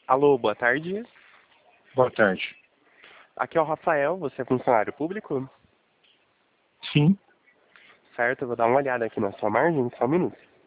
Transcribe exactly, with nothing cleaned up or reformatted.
Alô, boa tarde. Boa tarde. Aqui é o Rafael, você é funcionário público? Sim. Certo, eu vou dar uma olhada aqui na sua margem, só um minuto.